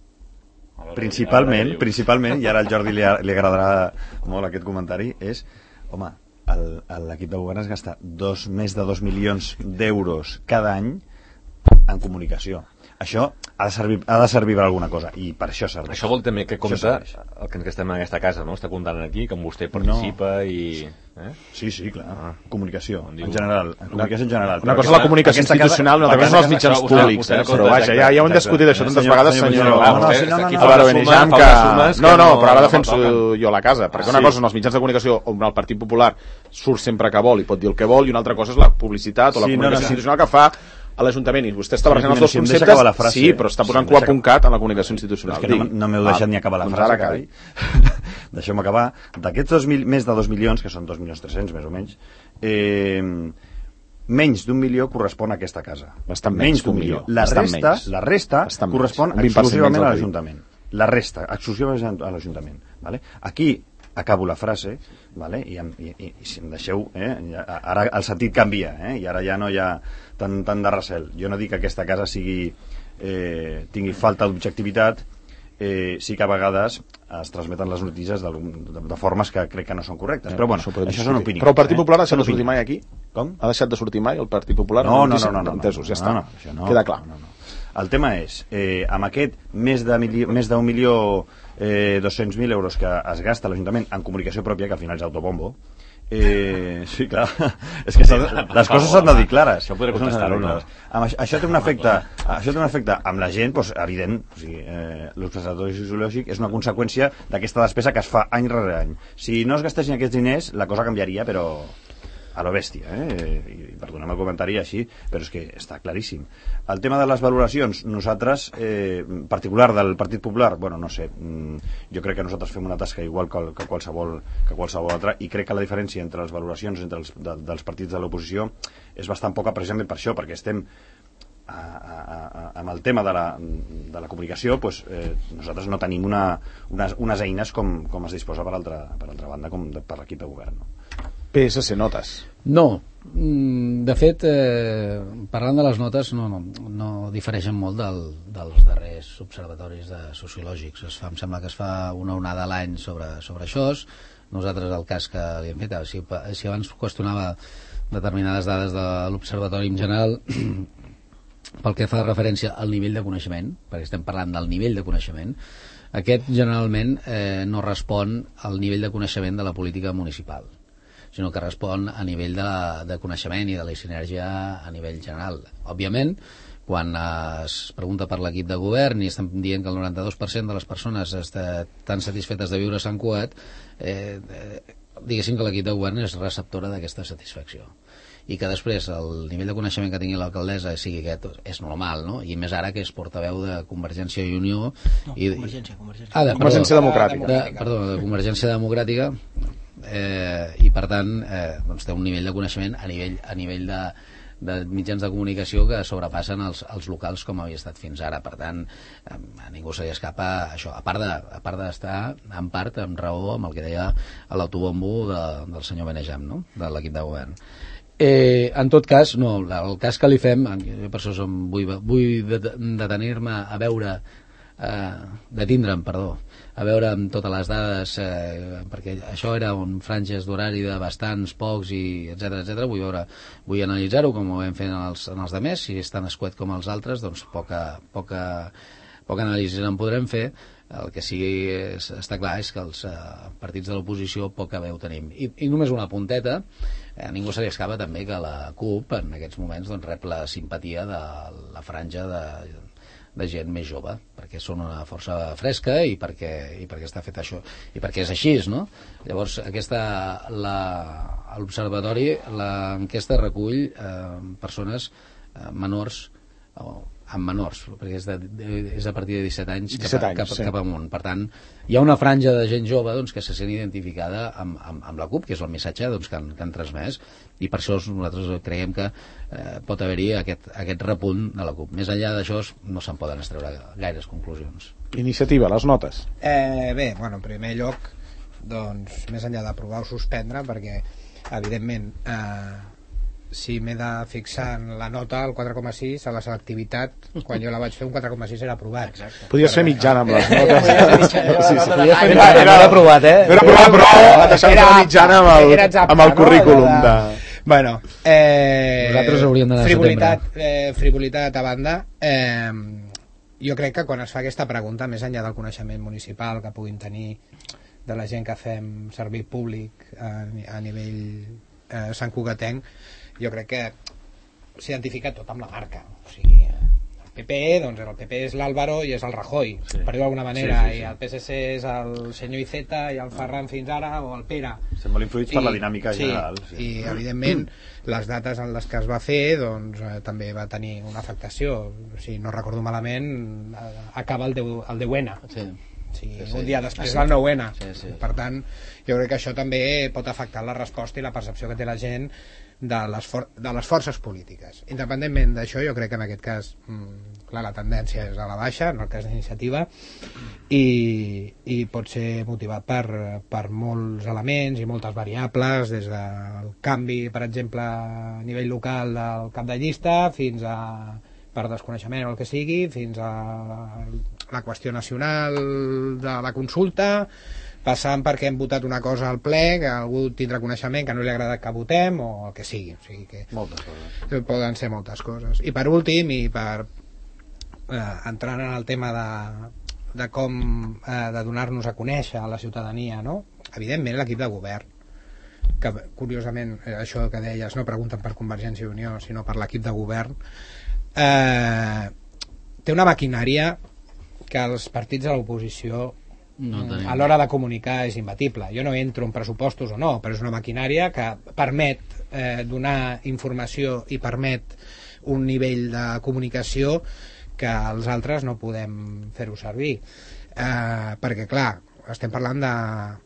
principalment, principalment, i ara al Jordi li, li agradarà molt aquest comentari, és, home, el- l'equip de govern es gasta dos, més de dos milions d'euros cada any en comunicació. Això ha de servir, ha de servir per alguna cosa, i per això serveix. Això vol també que Això compta serveix. el que, que estem en aquesta casa, no? Està comptant aquí, que amb vostè participa no. i... Eh? Sí, sí, clar. Ah. Comunicació, Em diu- en general. Comunicació en general. Una Però cosa és la aquesta- comunicació aquesta institucional, una casa- altra cosa són els aquesta mitjans vostè- públics, vostè eh? no Però compta, vaja, ja, ja ho hem exacte. discutit això tantes Senyor- vegades, senyor senyor... Pujol. Ah, No, no, vostè sí, no, no, aquí no. fa A veure, unes Benejam, sumes, que... fa unes sumes No, que no, però ara no defenso toquen. jo la casa, perquè una Sí. cosa són els mitjans de comunicació on el Partit Popular surt sempre que vol i pot dir el que vol, i una altra cosa és la publicitat o la Sí, no, comunicació no, sí. institucional que fa a l'Ajuntament, i vostè està barrejant els dos Si em deixa conceptes, acabar la frase, sí, però està posant si em cua deixa- punt cat en la comunicació institucional. És que no, Digui. no m'heu Ah, deixat ni acabar la doncs frase, ara carai. acabi. Deixeu-me acabar. D'aquests dos mil, més de dos milions, que són dos milions tres-cents més o menys, eh, menys d'un milió correspon a aquesta casa. Bastant menys d'un d'un milió. milió. La Bastant resta, menys. la resta Bastant correspon menys. Un vint per cent exclusivament menys a del que l'Ajuntament. La resta, exclusivament a l'Ajuntament. Vale? Aquí acabo la frase, vale? I, em- i, i, i si em deixeu, eh? Ja- ara el sentit canvia, eh? I ara ja no hi ha tant, tant de recel. Jo no dic que aquesta casa sigui, eh, tingui falta d'objectivitat, eh, sí que a vegades es transmeten les notícies de, de, de formes que crec que no són correctes, però bueno, Això això, podem això són discutir. opinions. Però el Partit eh? Popular ha deixat Són de sortir opinions. mai aquí? Com? Ha deixat de sortir mai el Partit Popular? No, no, no, notícia? no, no, Entesos, ja no, està. no, això no, Queda clar. No, no, no. El tema és, eh, amb aquest més de mili més d'un milió eh, dos-cents mil euros que es gasta l'Ajuntament en comunicació pròpia, que al final és autobombo, eh, sí, clar, és que les coses s'han de dir clares. Això podré Les coses s'han de dir contestar-ho, no? clares. Amb això, això té un efecte, això té un efecte amb la gent, doncs, evident. O sigui, eh, l'observatori sociològic és una conseqüència d'aquesta despesa que es fa any rere any. Si no es gastessin aquests diners, la cosa canviaria, però a lo bèstia, eh? I, i perdoneu el comentari així, però és que està claríssim. El tema de les valoracions, nosaltres, eh, en particular del Partit Popular, bueno, no sé, jo crec que nosaltres fem una tasca igual que, que, qualsevol, que qualsevol altra, i crec que la diferència entre les valoracions entre els, de, dels partits de l'oposició és bastant poca, precisament per això, perquè estem a, a, a, amb el tema de la, de la comunicació, pues, eh, nosaltres no tenim una, unes, unes eines com, com es disposa per altra, per altra banda, com de, per l'equip de govern, no? P S C notes. No, de fet, eh, parlant de les notes, no, no, no difereixen molt del, dels darrers observatoris de sociològics. Es fa, em sembla que es fa una onada a l'any sobre, sobre això. Nosaltres el cas que li hem fet, si, si abans qüestionava determinades dades de l'observatori en general, pel que fa referència al nivell de coneixement, perquè estem parlant del nivell de coneixement, aquest generalment eh, no respon al nivell de coneixement de la política municipal, sinó que respon a nivell de, de coneixement i de la sinergia a nivell general. Òbviament, quan es pregunta per l'equip de govern i estem dient que el noranta-dos per cent de les persones estan satisfetes de viure a Sant Cugat, eh, eh, diguéssim que l'equip de govern és receptora d'aquesta satisfacció. I que després el nivell de coneixement que tingui l'alcaldessa sigui aquest és normal, no? I més ara que és portaveu de Convergència i Unió... No, i, Convergència, Convergència. Ah, de, Convergència perdó, Democràtica. De, perdó, de Convergència Democràtica, eh, i per tant eh, doncs té un nivell de coneixement a nivell, a nivell de, de mitjans de comunicació que sobrepassen els, els locals com havia estat fins ara. Per tant, a ningú se li escapa això, a part de, a part d'estar en part amb raó amb el que deia l'autobombo de, del senyor Benejam, no? De l'equip de govern. Eh, en tot cas, no, el cas que li fem, jo per això som, vull, vull detenir-me a veure, eh, detindre'm, perdó, a veure amb totes les dades, eh, perquè això era un franges d'horari de bastants, pocs, i etcètera, etcètera. Vull veure, vull analitzar-ho com ho vam fer en els, en els demés, si és tan escuet com els altres, doncs poca, poca, poca anàlisi en podrem fer. El que sí és, està clar és que els eh, partits de l'oposició poca veu tenim. I, i només una punteta, eh, a ningú se li escapa també que la CUP en aquests moments doncs, rep la simpatia de la franja de, de gent més jove, perquè són una força fresca i perquè, i perquè està fet això, i perquè és així, no? Llavors, aquesta, la, a l'observatori, l'enquesta recull eh, persones eh, menors, o amb menors, perquè és, de, de, és a partir de disset anys, disset cap, anys cap, sí. cap amunt. Per tant, hi ha una franja de gent jove doncs, que se sent identificada amb, amb, amb la CUP, que és el missatge doncs, que, han, que han transmès, i per això nosaltres creiem que eh, pot haver-hi aquest, aquest repunt de la CUP. Més enllà d'això no se'n poden extreure gaires conclusions. Iniciativa, les notes. Eh, bé, bueno, en primer lloc, doncs, més enllà d'aprovar o suspendre, perquè, evidentment, eh, si m'he de fixar en la nota, el quatre coma sis, a la selectivitat, quan jo la vaig fer, un quatre coma sis era aprovat. Exacte. Podies fer mitjana amb les notes. Sí, sí. Era, Era, era aprovat, eh? Era aprovat, però et deixaves Era- la mitjana amb el, era exacte, amb el no? currículum Allò de... de- Bueno, eh, Nosaltres hauríem d'anar a frivolitat, eh, frivolitat a banda, eh, jo crec que quan es fa aquesta pregunta, més enllà del coneixement municipal que puguin tenir de la gent que fem servei públic a, a nivell eh, santcugatenc, jo crec que s'identifica tot amb la marca. O sigui, el P P, doncs el P P és l'Álvaro i és el Rajoy, Sí. per dir-ho d'alguna manera, Sí, sí, sí. i el P S C és el senyor Iceta i el Ferran fins ara, o el Pere. Estem molt influïts per la dinàmica sí, general. Sí. I evidentment les dates en les que es va fer doncs, eh, també va tenir una afectació. Si no recordo malament, eh, acaba el deu ene. Sí. Sí, Sí, sí. un dia després Ah, sí. del nou ene. Sí, sí. Per tant, jo crec que això també pot afectar la resposta i la percepció que té la gent de les, for de les forces polítiques. Independentment d'això, jo crec que en aquest cas mmm, clar, la tendència és a la baixa, en el cas d'iniciativa, i, i pot ser motivat per, per molts elements i moltes variables, des del canvi, per exemple, a nivell local del cap de llista, fins a per desconeixement o el que sigui, fins a la qüestió nacional de la consulta, passant perquè hem votat una cosa al ple, que algú tindrà coneixement que no li agrada que votem, o el que sigui. O sigui que Moltes coses. poden ser moltes coses. I per últim, i per eh, entrant en el tema de, de com eh, de donar-nos a conèixer a la ciutadania, no? Evidentment l'equip de govern, que curiosament eh, això que deies, no pregunten per Convergència i Unió sinó per l'equip de govern, eh, té una maquinària que els partits de l'oposició No a l'hora de comunicar és imbatible. Jo no entro en pressupostos o no, però és una maquinària que permet eh, donar informació i permet un nivell de comunicació que els altres no podem fer-ho servir. Eh, perquè, clar, estem parlant de,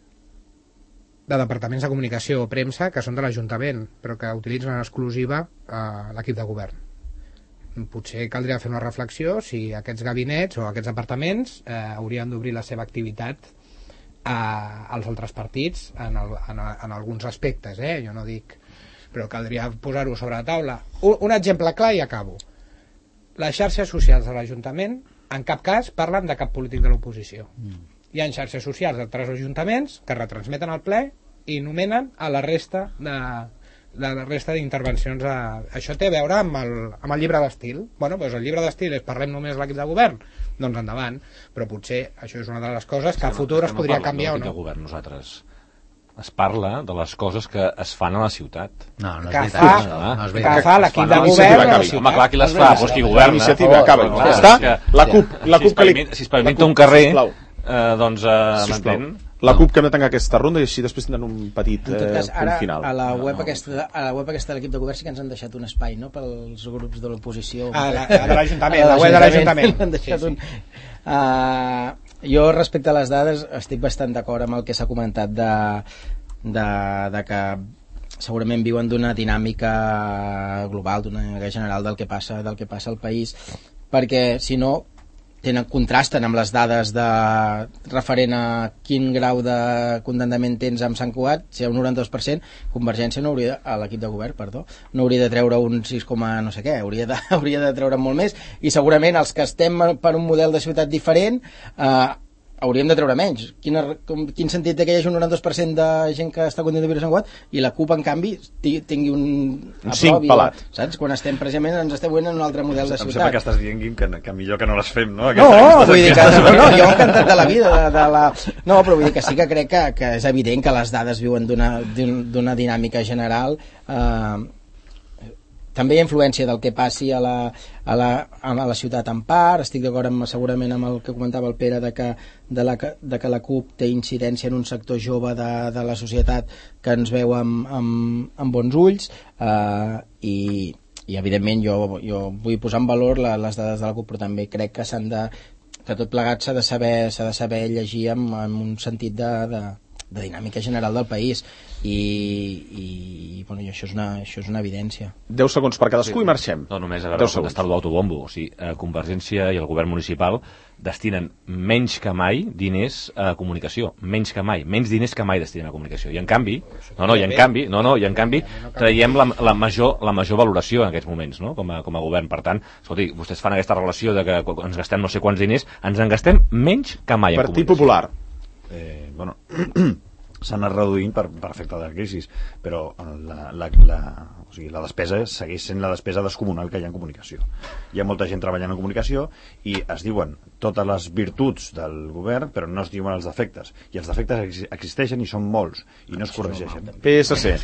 de departaments de comunicació o premsa que són de l'Ajuntament, però que utilitzen en exclusiva eh, l'equip de govern. Potser caldria fer una reflexió si aquests gabinets o aquests departaments eh, haurien d'obrir la seva activitat a, als altres partits en, el, en, en alguns aspectes, eh? Jo no dic, però caldria posar-ho sobre la taula. Un, un exemple clar i acabo. Les xarxes socials de l'Ajuntament en cap cas parlen de cap polític de l'oposició. Mm. Hi ha xarxes socials d'altres ajuntaments que retransmeten el ple i nomenen a la resta de la resta d'intervencions. A... Això té a veure amb el, amb el llibre d'estil. Bueno, doncs el llibre d'estil és parlem només de l'equip de govern, doncs endavant, però potser això és una de les coses que a futur es podria canviar o no. De govern, nosaltres es parla de les coses que es fan a la ciutat. No, no és que veritat. fa, No, no és que veritat. fa l'equip de La govern iniciativa de la acabi. ciutat. Home, clar, qui les fa? Doncs qui governa. La iniciativa acaba. Clar, Ja està. és que- La CUP, la si CUP que li... es pavimenta- si es pavimenta un carrer, eh, doncs eh, Sisplau. m'entén? La CUP que no tenga aquesta ronda i així després tindran un petit En tot eh, cas, punt ara final. a la No, web no. aquesta a la web aquesta de l'equip de govern sí que ens han deixat un espai, no?, pels grups de l'oposició. Ah, la- la de l'Ajuntament, A la web de l'Ajuntament. Han deixat Sí, sí. un... Uh, jo, respecte a les dades, estic bastant d'acord amb el que s'ha comentat de, de, de que segurament viuen d'una dinàmica global, d'una dinàmica general del que passa, del que passa al país, perquè si no tenen contrasten amb les dades de referent a quin grau de condemnament tens amb Sant Cugat. Si hi ha un noranta-dos per cent, Convergència no hauria, a l'equip de govern, perdó, no hauria de treure un sis, no sé què, hauria de, hauria de treure molt més, i segurament els que estem per un model de ciutat diferent eh, hauríem de treure menys. Quina, com, quin sentit té que hi hagi un noranta-dos per cent de gent que està content de viure a Sant Cugat i la CUP, en canvi, tingui un... Un cinc pelat. Saps? Quan estem, precisament, ens estem veient en un altre model de Em ciutat. sembla que estàs dient, Guim, que, que millor que no les fem, no? No, Aquesta- vull dir que aquesta- no, no, jo encantat de la vida de, de la... No, però vull dir que sí que crec que, que és evident que les dades viuen d'una d'un- d'una dinàmica general. Eh, també hi ha influència del que passi a la, a la, a la ciutat en part. Estic d'acord amb, segurament amb el que comentava el Pere de que, de, la, de que la CUP té incidència en un sector jove de, de la societat que ens veu amb, amb, amb bons ulls, eh, i i evidentment jo, jo vull posar en valor la, les dades de la CUP, però també crec que s'han de, que tot plegat s'ha de saber, s'ha de saber llegir amb, amb un sentit de, de, de dinàmica general del país, i, i, bueno, i això, és una, això és una evidència. deu segons per cadascú i marxem. No, només a veure, deu segons. contestar l'autobombo. O sigui, eh, Convergència i el govern municipal destinen menys que mai diners a comunicació. Menys que mai. Menys diners que mai destinen a comunicació. I en canvi, no, no, i en canvi, no, no, i en canvi traiem la, la, major, la major valoració en aquests moments, no?, com a, com a govern. Per tant, escolti, vostès fan aquesta relació de que ens gastem no sé quants diners, ens en gastem menys que mai en Partit comunicació. Popular. Eh, bueno, s'ha anat reduint per, per efecte de la crisi, però la, la, la, o sigui, la despesa segueix sent la despesa descomunal que hi ha en comunicació. Hi ha molta gent treballant en comunicació i es diuen totes les virtuts del govern, però no es diuen els defectes. I els defectes ex existeixen i són molts, i no es corregeixen. P S C.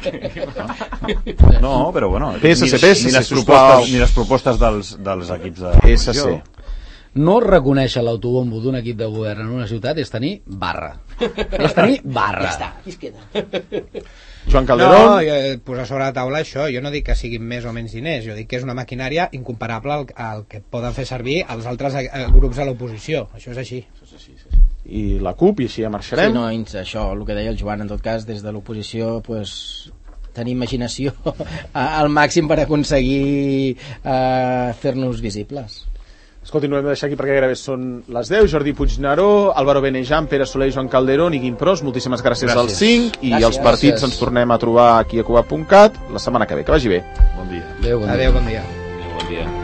No, però bueno, P S C, ni, P S C, ni, les sisplau. propostes, ni les propostes dels, dels equips de P S C. oposició. No reconèixer l'autobombo d'un equip de govern en una ciutat és tenir barra. És tenir barra. Ja està, aquí es queda. Joan No, Calderón. jo, posar sobre la taula això, jo no dic que siguin més o menys diners, jo dic que és una maquinària incomparable al, al que poden fer servir els altres eh, grups de l'oposició, això és així. I la CUP, i així ja Sí, marxarem. no, ins- això, el que deia el Joan, en tot cas, des de l'oposició, pues, tenir imaginació a- al màxim per aconseguir eh, fer-nos visibles. Escolti, no hem de deixar aquí perquè gairebé són les deu. Jordi Puigneró, Álvaro Benejan, Pere Soler, Joan Calderón i Guim Pros, moltíssimes gràcies, gràcies. als cinc, i Gràcies. els partits Gràcies. ens tornem a trobar aquí a cugat punt cat la setmana que ve. Que vagi bé. Bon dia. Adéu, bon dia. Adéu, bon dia. Adéu, bon dia.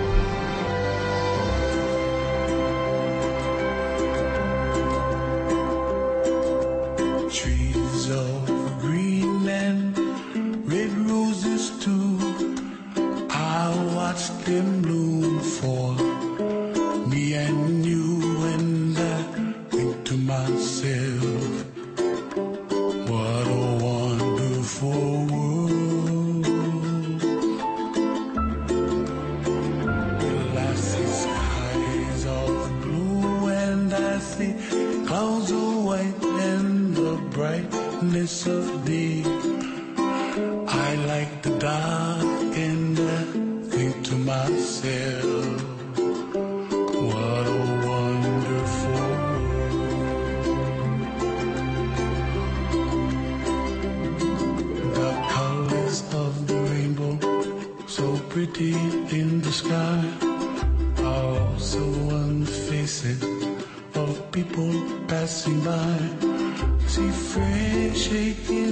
Trees of Greenland, red roses too. I watched them bloom for me and you, and I think to myself, what a wonderful world. thee. I like the dark and I think to myself, what a wonderful world. The colors of the rainbow, so pretty in the sky, are also on the faces of people passing by. See friends shaking